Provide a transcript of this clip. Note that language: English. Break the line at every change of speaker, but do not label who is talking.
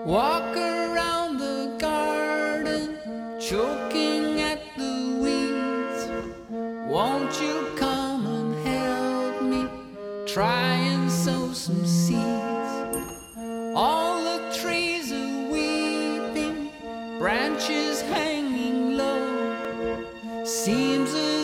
Walk around the garden, choking at the weeds. Won't you come and help me try and sow some seeds? All the trees are weeping, branches hanging low. Seems